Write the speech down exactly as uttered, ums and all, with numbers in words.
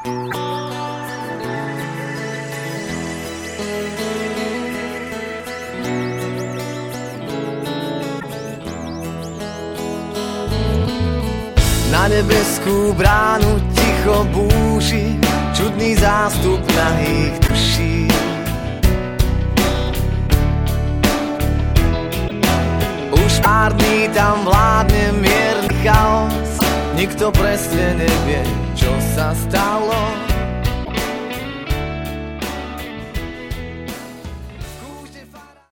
Na nebeskú bránu ticho búši čudný zástup nahých duší. Už pár dní tam vládne mierny chaos, nikto presne nevie, čo sa stalo.